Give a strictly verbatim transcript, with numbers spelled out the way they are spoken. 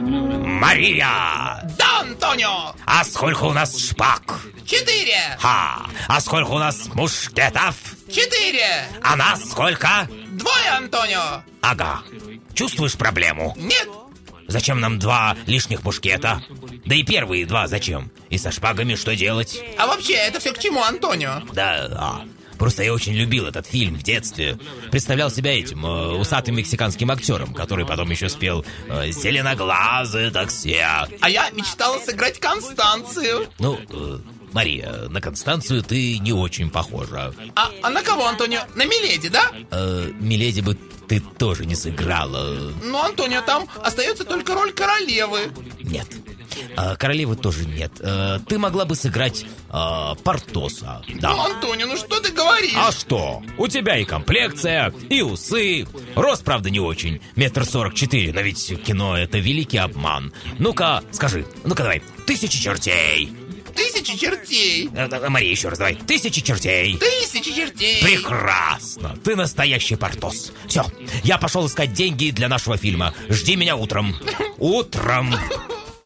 Мария! Да, Антонио! А сколько у нас шпаг? Четыре! Ха! А сколько у нас мушкетов? Четыре! А нас сколько? Двое, Антонио! Ага. Чувствуешь проблему? Нет! Зачем нам два лишних мушкета? Да и первые два зачем? И со шпагами что делать? А вообще, это все к чему, Антонио? Да, а, просто я очень любил этот фильм в детстве. Представлял себя этим э, усатым мексиканским актером, который потом еще спел э, «Зеленоглазый такси». А я мечтала сыграть Констанцию. Ну, э, Мария, на Констанцию ты не очень похожа. А, а на кого, Антонио? На Миледи, да? Э, Миледи бы ты тоже не сыграла. Ну, Антонио, там остается только роль королевы. Нет. А, королевы тоже нет. А, ты могла бы сыграть а, Портоса. Да. Ну, Антонио, ну что ты говоришь? А что? У тебя и комплекция, и усы. Рост, правда, не очень. Метр сорок четыре, но ведь кино — это великий обман. Ну-ка, скажи, ну-ка давай, тысячи чертей. Тысячи чертей. А, Мария, еще раз давай. Тысячи чертей. Тысячи чертей. Прекрасно. Ты настоящий Портос. Все, я пошел искать деньги для нашего фильма. Жди меня утром. Утром.